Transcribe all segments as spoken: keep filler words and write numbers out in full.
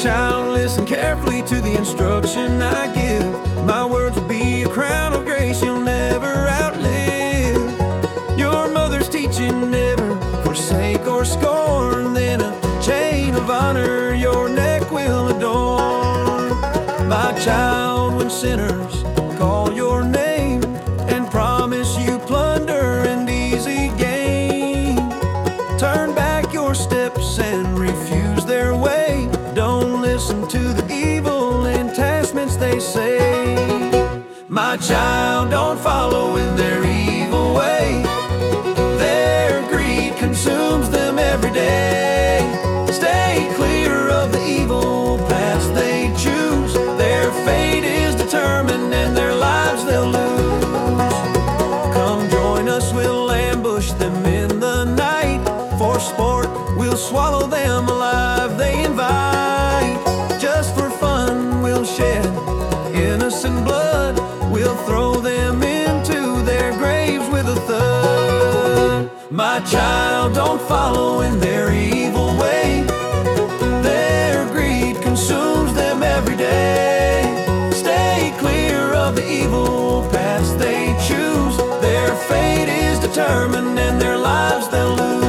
child, listen carefully to the instruction I give. My words will be a crown of grace you'll never outlive. Your mother's teaching, never forsake or scorn, then a chain of honor your neck will adorn. My child, when sinners call your name and promise you plunder and easy gain, turn back your steps and refuse their way. Don't listen to the evil enticements they say. My child, don't follow in their evil way. Their greed consumes them every day. Stay clear of the evil paths they choose. Their fate is determined and their lives they'll lose. Come join us, we'll ambush them in the night. For sport, we'll swallow them alive. They invite, just for fun, we'll shed innocent blood. We'll throw them into their graves with a thud. My child, don't follow in their evil way. Their greed consumes them every day. Stay clear of the evil paths they choose. Their fate is determined and their lives they'll lose.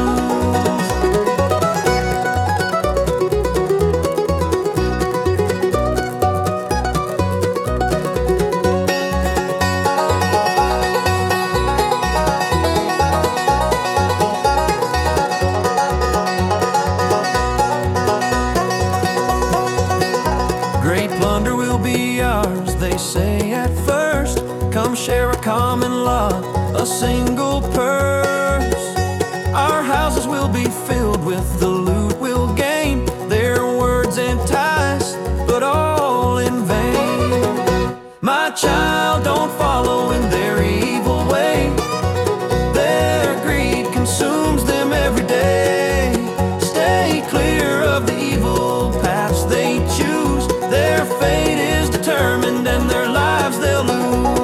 Great plunder will be ours, they say at first. Come share a common lot, a single purse. Our houses will be filled with the loot we'll gain. Their words entice, but all in vain. My child, don't follow in their evil way. Their greed consumes them every day. Stay clear of the evil paths they choose. Their fate is determined and their lives they'll lose.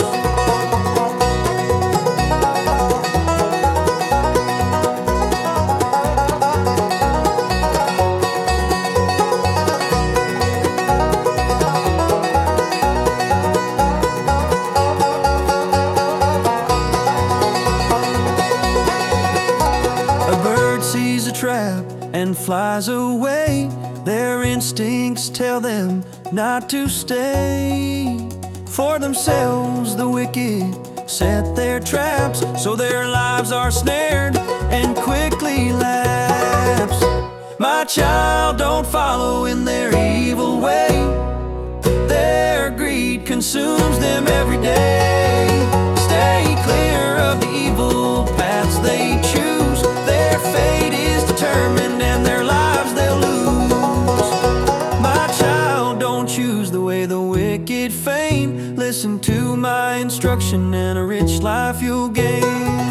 A bird sees a trap and flies away. Their instincts tell them not to stay. For themselves the wicked set their traps, so their lives are snared and quickly lapse. My child, don't follow in their evil way. Their greed consumes them every day. Stay clear of the evil paths they choose. Their fate is determined and their lives they'll lose. My child, don't choose the way the wicked feign. Listen to my instruction and a rich life you'll gain.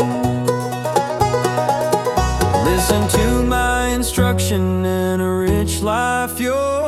Listen to my instruction and a rich life you'll